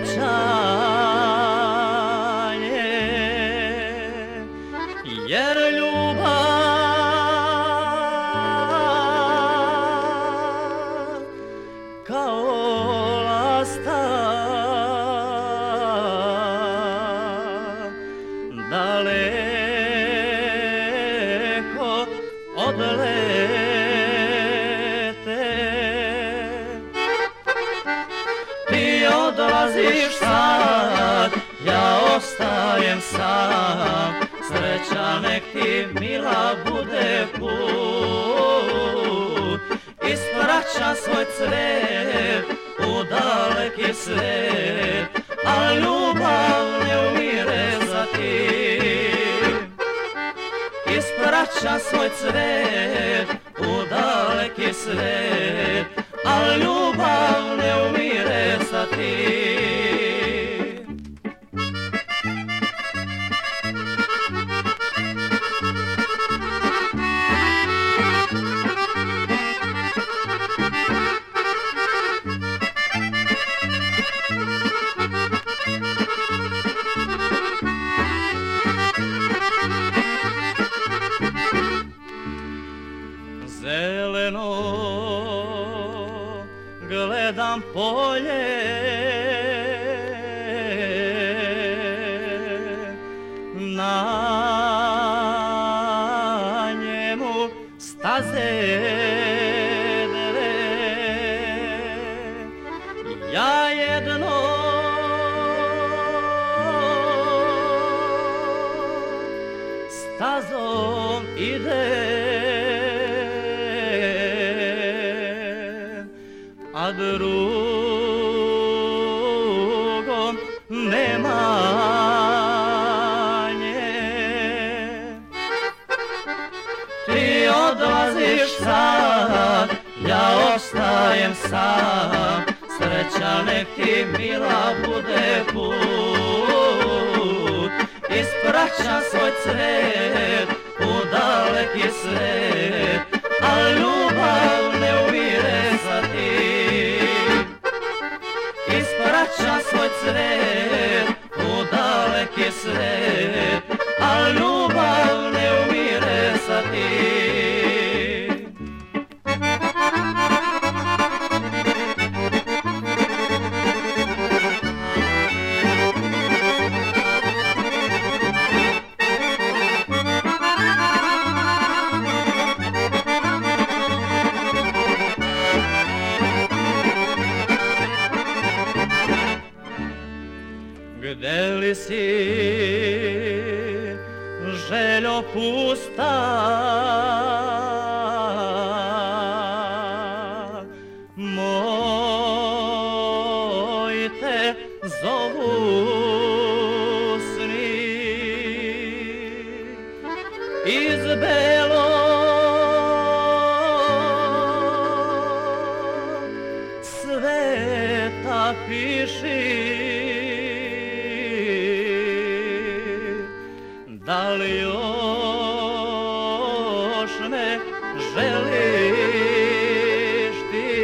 jer ljubav kao lasta daleko odlete. Ti odlaziš sad, ja ostajem sam, sreća nek ti mila bude put. Ispraća svoj cvet u daleki svet, a ljubav ne umire za tim. Ispraća svoj cvet u daleki svet, a ljubav ne umire za tim. Zeleno gledam polje, na njemu staze dve. Ja jedno stazom idem, a drugom nema nje. Ti odlaziš sad, ja ostajem sam, sreća nek ti mila bude put. Ispraća svoj cvet u daleki svet, a ljubav ne umire za tim. Ispraća svoj cvet u daleki svet, a ljubav ne umire za tim. Gde li si, željo pusta, moji te zovu sni iz belog sveta piši. Da li još me želiš ti?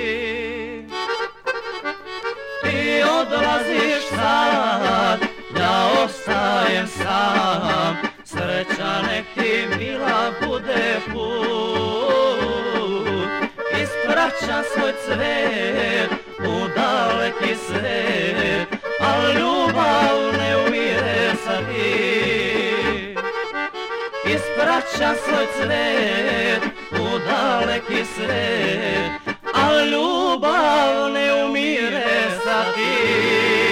Ti odlaziš sad, ja ostajem sam, sreća nek ti mila bude put. Ispraća svoj cvet u daleki svet, a ljubav ne umire sa tim. Ispraća svoj cvet u daleki svet, a ljubav ne umire sa tim.